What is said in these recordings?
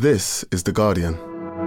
This is The Guardian.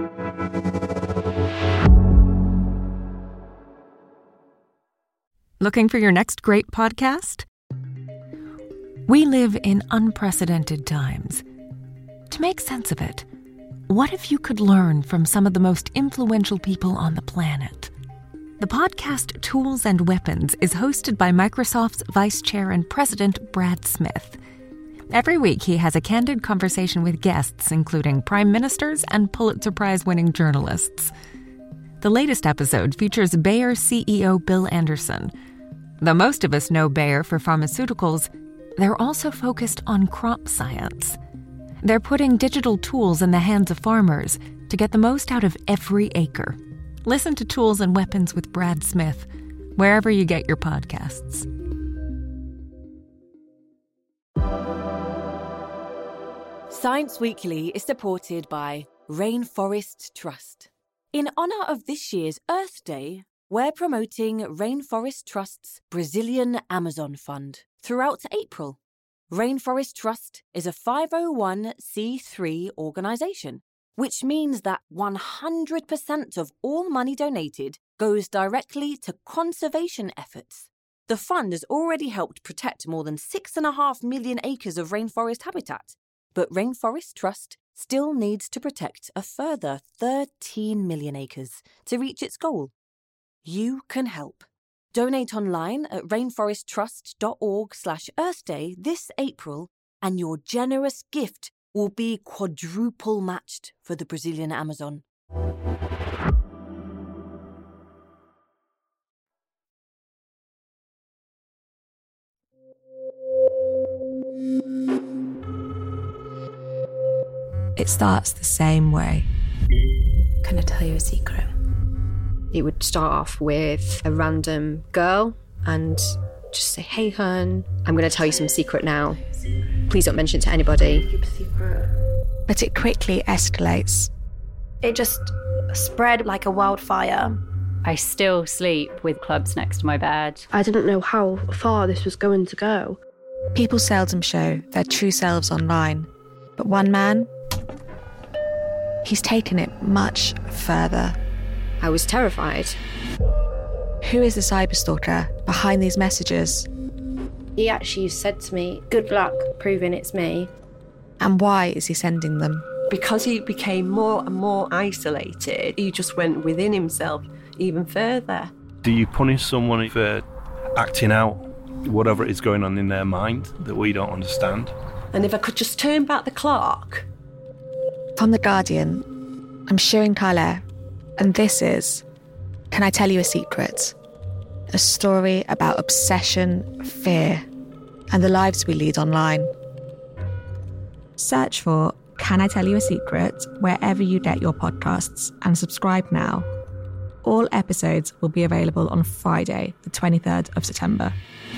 Looking for your next great podcast? We live in unprecedented times. To make sense of it, what if you could learn from some of the most influential people on the planet? The podcast Tools and Weapons is hosted by Microsoft's Vice Chair and President Brad Smith. Every week, he has a candid conversation with guests, including prime ministers and Pulitzer Prize-winning journalists. The latest episode features Bayer CEO Bill Anderson. Though most of us know Bayer for pharmaceuticals, they're also focused on crop science. They're putting digital tools in the hands of farmers to get the most out of every acre. Listen to Tools and Weapons with Brad Smith, wherever you get your podcasts. Science Weekly is supported by Rainforest Trust. In honour of this year's Earth Day, we're promoting Rainforest Trust's Brazilian Amazon Fund throughout April. Rainforest Trust is a 501c3 organisation, which means that 100% of all money donated goes directly to conservation efforts. The fund has already helped protect more than 6.5 million acres of rainforest habitat, but Rainforest Trust still needs to protect a further 13 million acres to reach its goal. You can help. Donate online at rainforesttrust.org/Earthday this April, and your generous gift will be quadruple matched for the Brazilian Amazon. It starts the same way. Can I tell you a secret? It would start off with a random girl and just say, "Hey, hun, I'm going to tell you some secret now. Please don't mention it to anybody." Keep a secret. But it quickly escalates. It just spread like a wildfire. I still sleep with clubs next to my bed. I didn't know how far this was going to go. People seldom show their true selves online. But one man, he's taken it much further. I was terrified. Who is the cyberstalker behind these messages? He actually said to me, "Good luck proving it's me." And why is he sending them? Because he became more and more isolated, he just went within himself even further. Do you punish someone for acting out whatever is going on in their mind that we don't understand? And if I could just turn back the clock. From The Guardian, I'm Shirin Khaleh, and this is Can I Tell You a Secret? A story about obsession, fear, and the lives we lead online. Search for Can I Tell You a Secret wherever you get your podcasts and subscribe now. All episodes will be available on Friday, the 23rd of September.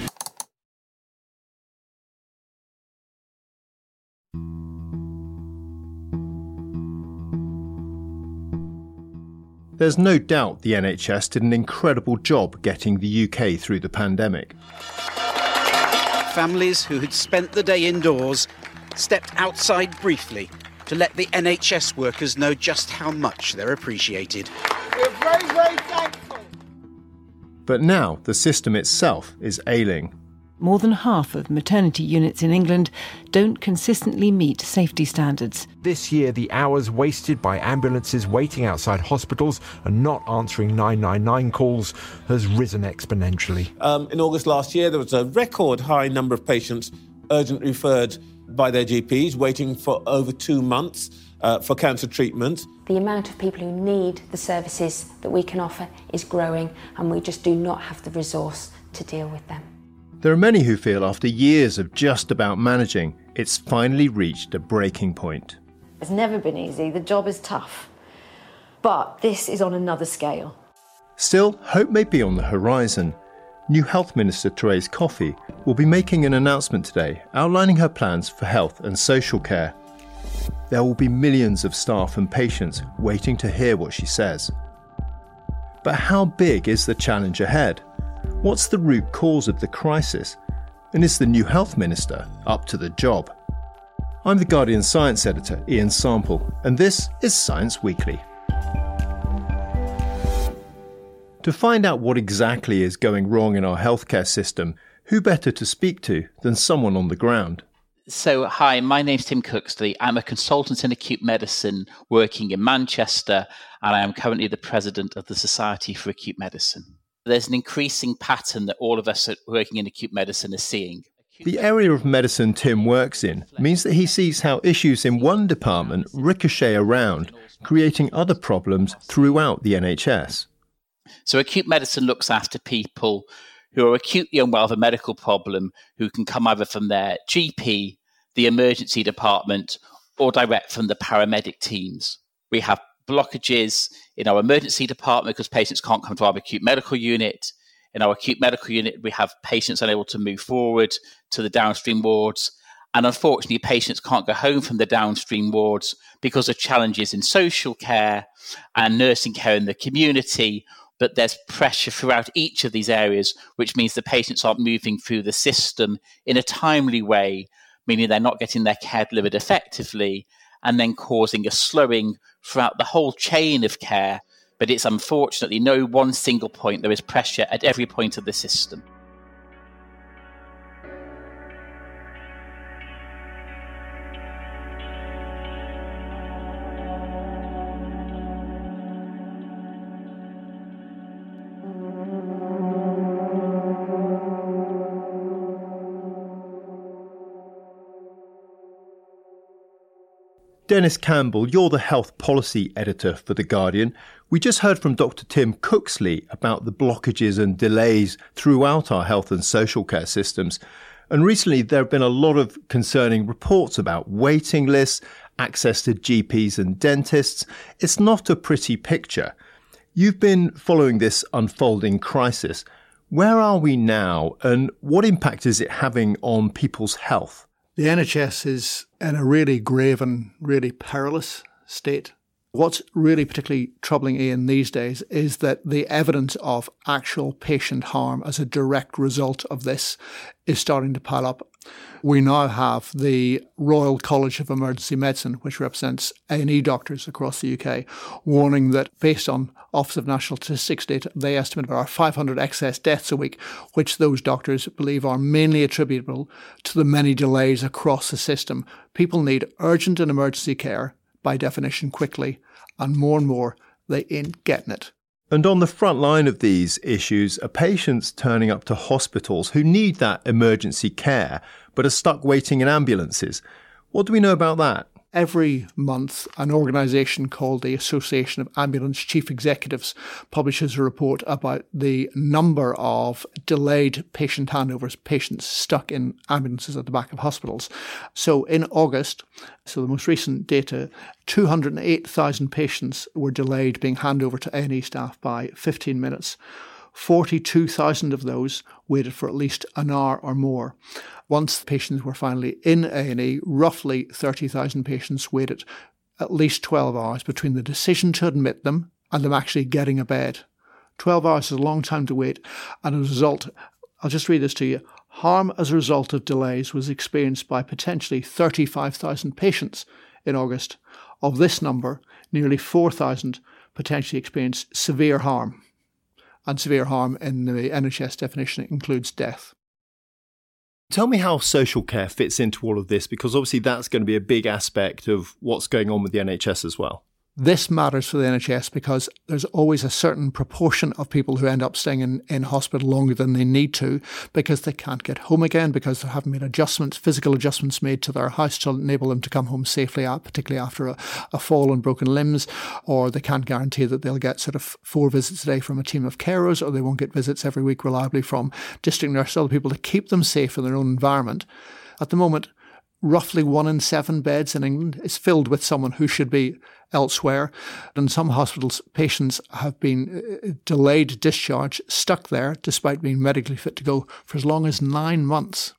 There's no doubt the NHS did an incredible job getting the UK through the pandemic. Families who had spent the day indoors stepped outside briefly to let the NHS workers know just how much they're appreciated. We're very, very thankful. But now the system itself is ailing. More than half of maternity units in England don't consistently meet safety standards. This year, the hours wasted by ambulances waiting outside hospitals and not answering 999 calls has risen exponentially. In August last year, there was a record high number of patients urgently referred by their GPs, waiting for over 2 months for cancer treatment. The amount of people who need the services that we can offer is growing, and we just do not have the resource to deal with them. There are many who feel after years of just about managing, it's finally reached a breaking point. It's never been easy. The job is tough. But this is on another scale. Still, hope may be on the horizon. New Health Minister Therese Coffey will be making an announcement today outlining her plans for health and social care. There will be millions of staff and patients waiting to hear what she says. But how big is the challenge ahead? What's the root cause of the crisis? And is the new health minister up to the job? I'm The Guardian science editor, Ian Sample, and this is Science Weekly. To find out what exactly is going wrong in our healthcare system, who better to speak to than someone on the ground? So, hi, my name's Tim Cooksley. I'm a consultant in acute medicine working in Manchester, and I am currently the president of the Society for Acute Medicine. There's an increasing pattern that all of us working in acute medicine are seeing. The area of medicine Tim works in means that he sees how issues in one department ricochet around, creating other problems throughout the NHS. So acute medicine looks after people who are acutely unwell of a medical problem, who can come either from their GP, the emergency department, or direct from the paramedic teams. We have blockages in our emergency department because patients can't come to our acute medical unit. In our acute medical unit, we have patients unable to move forward to the downstream wards. And unfortunately, patients can't go home from the downstream wards because of challenges in social care and nursing care in the community. But there's pressure throughout each of these areas, which means the patients aren't moving through the system in a timely way, meaning they're not getting their care delivered effectively, and then causing a slowing throughout the whole chain of care. But it's unfortunately no one single point. There is pressure at every point of the system. Dennis Campbell, you're the health policy editor for The Guardian. We just heard from Dr. Tim Cooksley about the blockages and delays throughout our health and social care systems. And recently there have been a lot of concerning reports about waiting lists, access to GPs and dentists. It's not a pretty picture. You've been following this unfolding crisis. Where are we now, and what impact is it having on people's health? The NHS is in a really grave and really perilous state. What's really particularly troubling, Ian, these days is that the evidence of actual patient harm as a direct result of this is starting to pile up. We now have the Royal College of Emergency Medicine, which represents A&E doctors across the UK, warning that based on Office of National Statistics data, they estimate there are 500 excess deaths a week, which those doctors believe are mainly attributable to the many delays across the system. People need urgent and emergency care, by definition quickly, and more they ain't getting it. And on the front line of these issues are patients turning up to hospitals who need that emergency care but are stuck waiting in ambulances. What do we know about that? Every month, an organisation called the Association of Ambulance Chief Executives publishes a report about the number of delayed patient handovers, patients stuck in ambulances at the back of hospitals. So in August, so the most recent data, 208,000 patients were delayed being handed over to A&E staff by 15 minutes. 42,000 of those waited for at least an hour or more. Once the patients were finally in A&E, roughly 30,000 patients waited at least 12 hours between the decision to admit them and them actually getting a bed. 12 hours is a long time to wait, and as a result, I'll just read this to you, harm as a result of delays was experienced by potentially 35,000 patients in August. Of this number, nearly 4,000 potentially experienced severe harm. And severe harm in the NHS definition includes death. Tell me how social care fits into all of this, because obviously that's going to be a big aspect of what's going on with the NHS as well. This matters for the NHS because there's always a certain proportion of people who end up staying in hospital longer than they need to because they can't get home again, because there haven't been adjustments, physical adjustments made to their house to enable them to come home safely, particularly after a fall and broken limbs, or they can't guarantee that they'll get sort of 4 visits a day from a team of carers, or they won't get visits every week reliably from district nurses, other people to keep them safe in their own environment. At the moment, roughly 1 in 7 beds in England is filled with someone who should be elsewhere. In some hospitals, patients have been delayed discharge, stuck there despite being medically fit to go for as long as 9 months.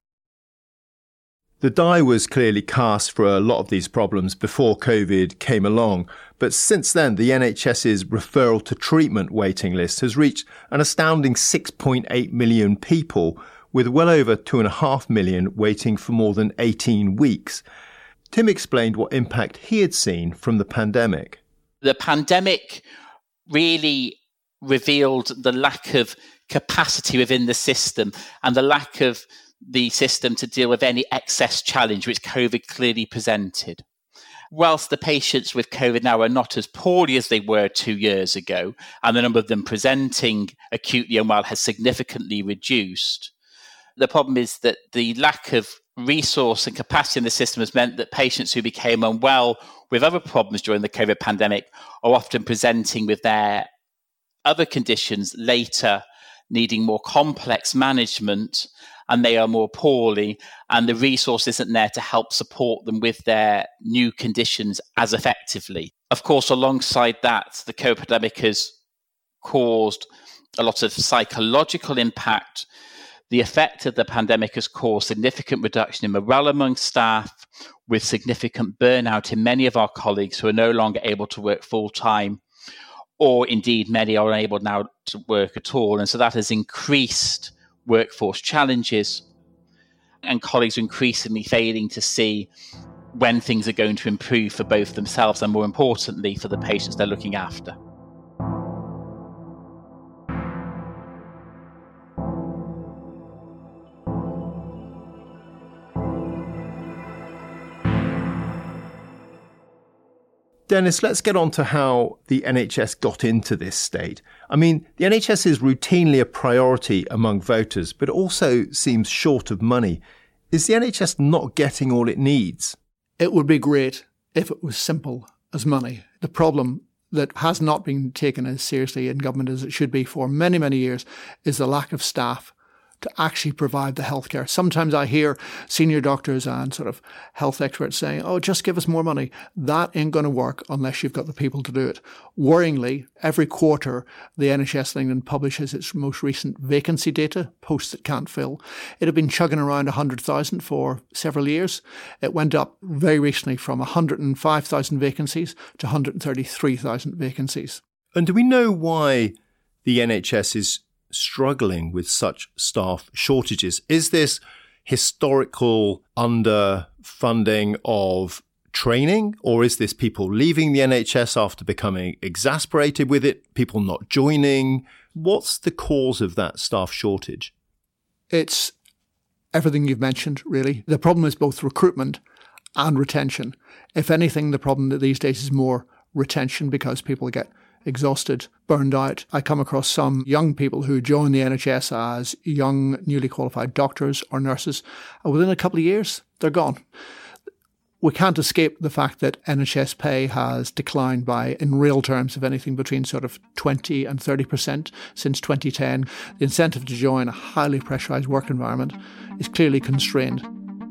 The die was clearly cast for a lot of these problems before COVID came along, but since then the NHS's referral to treatment waiting list has reached an astounding 6.8 million people, with well over 2.5 million waiting for more than 18 weeks. Tim explained what impact he had seen from the pandemic. The pandemic really revealed the lack of capacity within the system and the lack of the system to deal with any excess challenge which COVID clearly presented. Whilst the patients with COVID now are not as poorly as they were 2 years ago, and the number of them presenting acutely unwell has significantly reduced, the problem is that the lack of resource and capacity in the system has meant that patients who became unwell with other problems during the COVID pandemic are often presenting with their other conditions later, needing more complex management, and they are more poorly, and the resource isn't there to help support them with their new conditions as effectively. Of course, alongside that, the COVID pandemic has caused a lot of psychological impact. The effect of the pandemic has caused significant reduction in morale among staff, with significant burnout in many of our colleagues who are no longer able to work full-time, or indeed many are unable now to work at all. And so that has increased workforce challenges, and colleagues are increasingly failing to see when things are going to improve for both themselves and, more importantly, for the patients they're looking after. Dennis, let's get on to how the NHS got into this state. I mean, the NHS is routinely a priority among voters, but also seems short of money. Is the NHS not getting all it needs? It would be great if it was simple as money. The problem that has not been taken as seriously in government as it should be for many, many years is the lack of staff to actually provide the healthcare. Sometimes I hear senior doctors and sort of health experts saying, oh, just give us more money. That ain't going to work unless you've got the people to do it. Worryingly, every quarter, the NHS in England publishes its most recent vacancy data, posts it can't fill. It had been chugging around 100,000 for several years. It went up very recently from 105,000 vacancies to 133,000 vacancies. And do we know why the NHS is struggling with such staff shortages? Is this historical underfunding of training, or is this people leaving the NHS after becoming exasperated with it, people not joining? What's the cause of that staff shortage? It's everything you've mentioned, really. The problem is both recruitment and retention. If anything, the problem these days is more retention because people get exhausted, burned out. I come across some young people who join the NHS as young, newly qualified doctors or nurses, and within a couple of years, they're gone. We can't escape the fact that NHS pay has declined by, in real terms, if anything, between sort of 20 and 30% since 2010. The incentive to join a highly pressurised work environment is clearly constrained.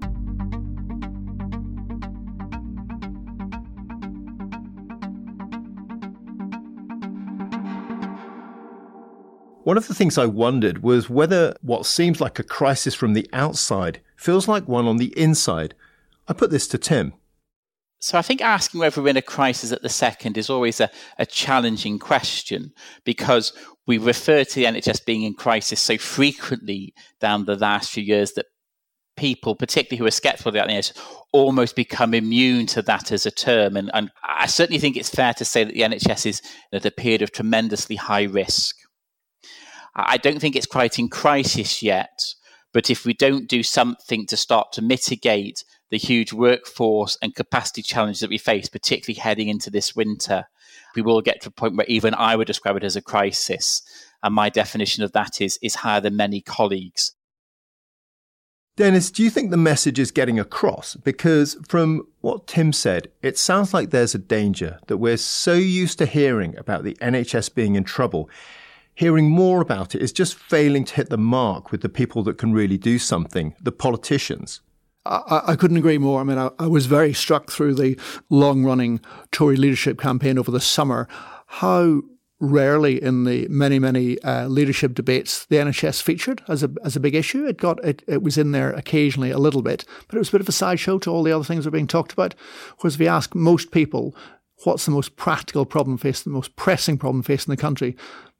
One of the things I wondered was whether what seems like a crisis from the outside feels like one on the inside. I put this to Tim. So I think asking whether we're in a crisis at the second is always a challenging question, because we refer to the NHS being in crisis so frequently down the last few years that people, particularly who are sceptical about the NHS, almost become immune to that as a term. And I certainly think it's fair to say that the NHS is at a period of tremendously high risk. I don't think it's quite in crisis yet, but if we don't do something to start to mitigate the huge workforce and capacity challenges that we face, particularly heading into this winter, we will get to a point where even I would describe it as a crisis. And my definition of that is higher than many colleagues. Dennis, do you think the message is getting across? Because from what Tim said, it sounds like there's a danger that we're so used to hearing about the NHS being in trouble. Hearing more about it is just failing to hit the mark with the people that can really do something, the politicians. I couldn't agree more. I mean, I was very struck through the long-running Tory leadership campaign over the summer how rarely in the many leadership debates the NHS featured as a big issue. It was in there occasionally a little bit, but it was a bit of a sideshow to all the other things that are being talked about. Whereas if you ask most people what's the most practical problem facing, the most pressing problem facing the country,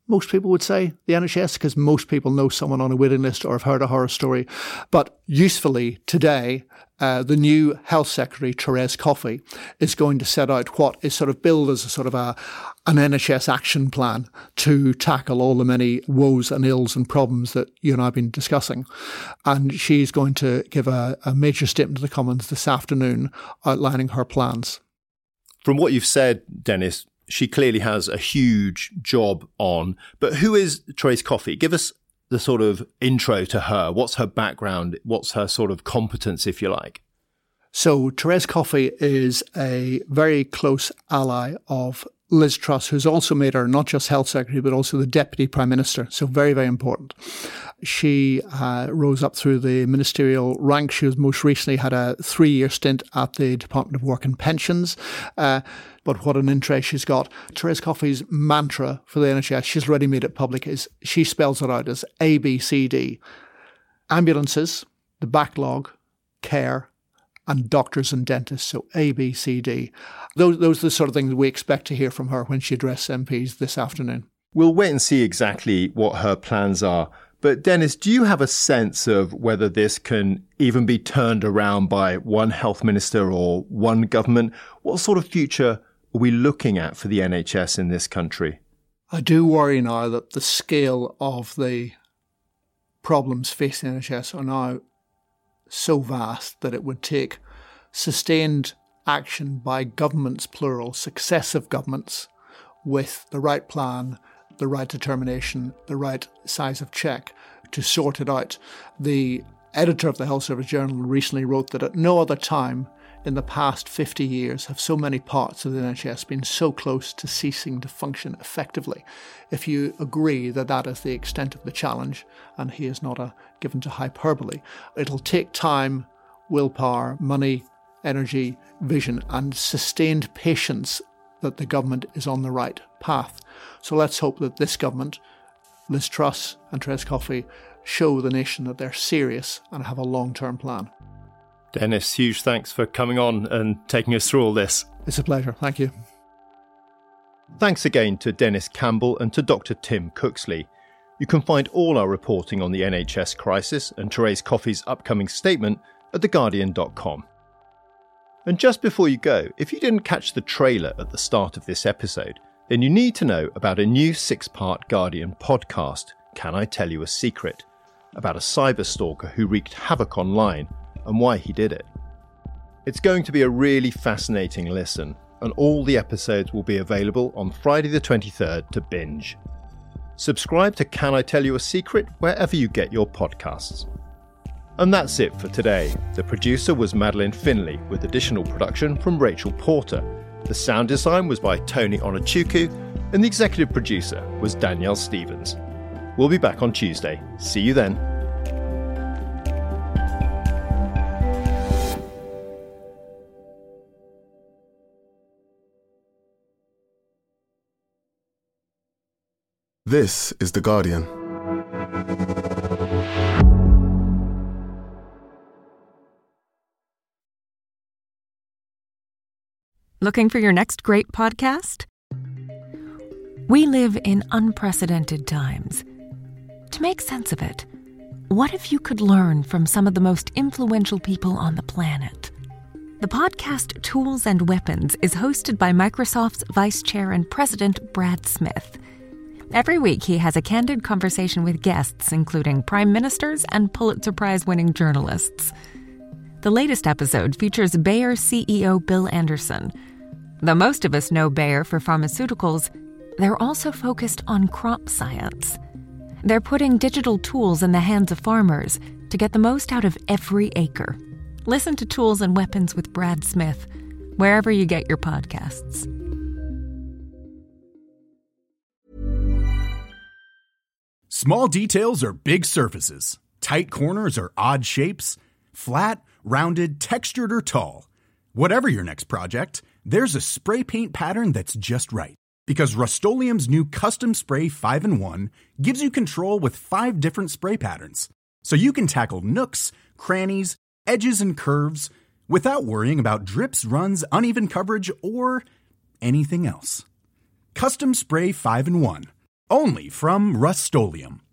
most people would say, the NHS, because most people know someone on a waiting list or have heard a horror story. But usefully today, the new Health Secretary, Therese Coffey, is going to set out what is sort of billed as a sort of an NHS action plan to tackle all the many woes and ills and problems that you and I have been discussing. And she's going to give a major statement to the Commons this afternoon outlining her plans. From what you've said, Dennis, she clearly has a huge job on. But who is Therese Coffey? Give us the sort of intro to her. What's her background? What's her sort of competence, if you like? So Therese Coffey is a very close ally of Liz Truss, who's also made her not just Health Secretary, but also the Deputy Prime Minister. So very, very important. She rose up through the ministerial ranks. She was most recently had a 3-year stint at the Department of Work and Pensions. But what an interest she's got. Therese Coffey's mantra for the NHS, she's already made it public, is she spells it out as ABCD. Ambulances, the backlog, care, and doctors and dentists. So ABCD. Those are the sort of things we expect to hear from her when she addresses MPs this afternoon. We'll wait and see exactly what her plans are. But Dennis, do you have a sense of whether this can even be turned around by one health minister or one government? What sort of future are we looking at for the NHS in this country? I do worry now that the scale of the problems facing the NHS are now so vast that it would take sustained action by governments, plural, successive governments, with the right plan, the right determination, the right size of check to sort it out. The editor of the Health Service Journal recently wrote that at no other time in the past 50 years have so many parts of the NHS been so close to ceasing to function effectively. If you agree that that is the extent of the challenge, and he is not given to hyperbole, it'll take time, willpower, money, energy, vision, and sustained patience that the government is on the right path. So let's hope that this government, Liz Truss and Therese Coffey, show the nation that they're serious and have a long-term plan. Dennis, huge thanks for coming on and taking us through all this. It's a pleasure. Thank you. Thanks again to Dennis Campbell and to Dr. Tim Cooksley. You can find all our reporting on the NHS crisis and Therese Coffey's upcoming statement at theguardian.com. And just before you go, if you didn't catch the trailer at the start of this episode, then you need to know about a new 6-part Guardian podcast, Can I Tell You a Secret?, about a cyberstalker who wreaked havoc online and why he did it. It's going to be a really fascinating listen, and all the episodes will be available on Friday the 23rd to binge. Subscribe to Can I Tell You a Secret wherever you get your podcasts. And that's it for today. The producer was Madeline Finlay, with additional production from Rachel Porter. The sound design was by Tony Onochukwu, and the executive producer was Danielle Stevens. We'll be back on Tuesday. See you then. This is The Guardian. Looking for your next great podcast? We live in unprecedented times. To make sense of it, what if you could learn from some of the most influential people on the planet? The podcast Tools and Weapons is hosted by Microsoft's Vice Chair and President Brad Smith. Every week, he has a candid conversation with guests, including prime ministers and Pulitzer Prize-winning journalists. The latest episode features Bayer CEO Bill Anderson. Though most of us know Bayer for pharmaceuticals, they're also focused on crop science. They're putting digital tools in the hands of farmers to get the most out of every acre. Listen to Tools and Weapons with Brad Smith, wherever you get your podcasts. Small details are big surfaces. Tight corners are odd shapes. Flat, rounded, textured, or tall. Whatever your next project, there's a spray paint pattern that's just right. Because Rust-Oleum's new Custom Spray 5-in-1 gives you control with 5 different spray patterns. So you can tackle nooks, crannies, edges, and curves without worrying about drips, runs, uneven coverage, or anything else. Custom Spray 5-in-1. Only from Rust-Oleum.